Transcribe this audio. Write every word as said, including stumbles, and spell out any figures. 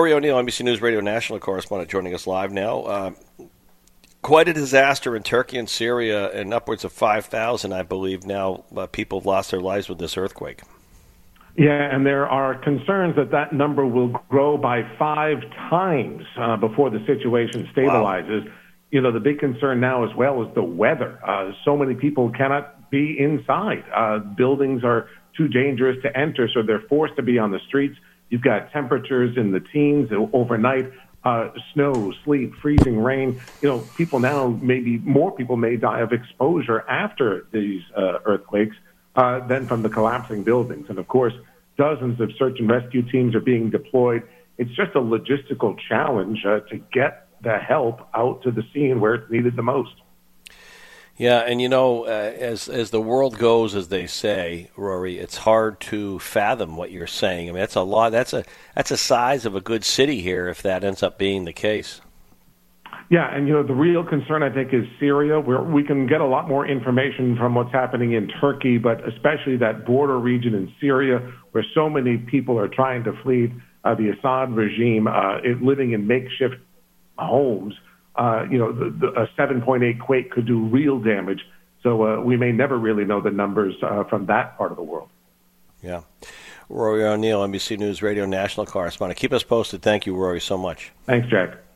Rory O'Neill, N B C News Radio national correspondent, joining us live now. Uh, quite a disaster in Turkey and Syria, and upwards of five thousand, I believe, now uh, people have lost their lives with this earthquake. Yeah, and there are concerns that that number will grow by five times uh, before the situation stabilizes. Wow. You know, the big concern now as well is the weather. Uh, so many people cannot be inside. Uh, buildings are too dangerous to enter, so they're forced to be on the streets. You've got temperatures in the teens overnight, uh, snow, sleet, freezing rain. You know, people now, maybe more people may die of exposure after these uh, earthquakes uh, than from the collapsing buildings. And of course, dozens of search and rescue teams are being deployed. It's just a logistical challenge uh, to get the help out to the scene where it's needed the most. Yeah, and you know, uh, as as the world goes, as they say, Rory, it's hard to fathom what you're saying. I mean, that's a lot. That's a that's a size of a good city here if that ends up being the case. Yeah, and you know, the real concern I think is Syria, where we can get a lot more information from what's happening in Turkey, but especially that border region in Syria, where so many people are trying to flee uh, the Assad regime, uh, it, living in makeshift homes. Uh, you know, the, the, a seven point eight quake could do real damage. So uh, we may never really know the numbers uh, from that part of the world. Yeah. Rory O'Neill, N B C News Radio national correspondent. Keep us posted. Thank you, Rory, so much. Thanks, Jack.